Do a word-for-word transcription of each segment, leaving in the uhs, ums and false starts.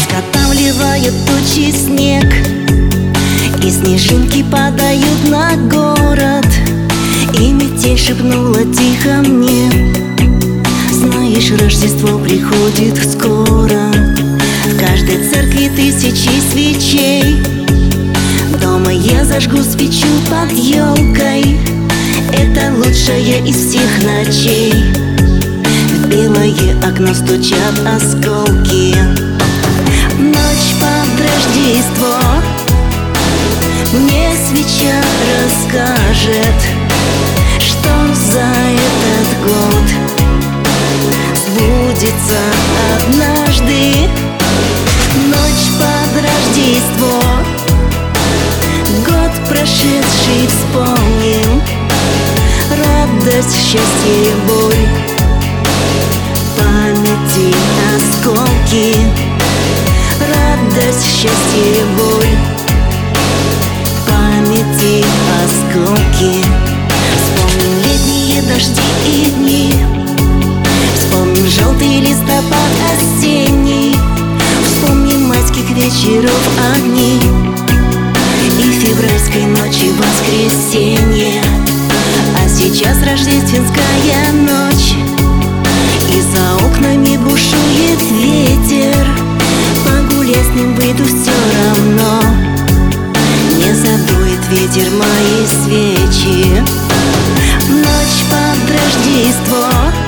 Изготавливает тучи снег, и снежинки падают на город. И метель шепнула тихо мне: знаешь, Рождество приходит скоро. В каждой церкви тысячи свечей. Дома я зажгу свечу под елкой. Это лучшая из всех ночей. В белое окно стучат осколки. Ночь под Рождество мне свеча расскажет, что за этот год сбудется однажды. Ночь под Рождество, год прошедший вспомним. Радость, счастье, боль, памяти осколки. Радость, счастье, боль, памяти осколки. Вспомним летние дожди и дни. Вспомним желтый листопад осенний. Вспомним майских вечеров огни и февральской ночи воскресенье. А сейчас рождественская ночь, и за окнами бушует ветер. Погулять с ним выйду все равно, не задует ветер мои свечи. Ночь под Рождество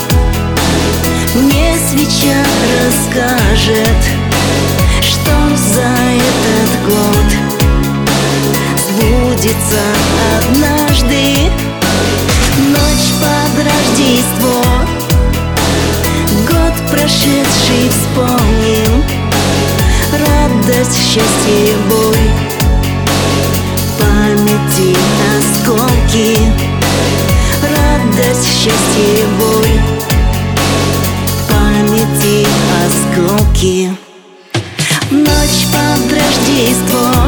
мне свеча расскажет, что за этот год сбудется однажды. Ночь под Рождество, год прошедший вспомним. Радость, счастье, боль, памяти осколки. Радость, счастье, боль, памяти осколки. Ночь под Рождество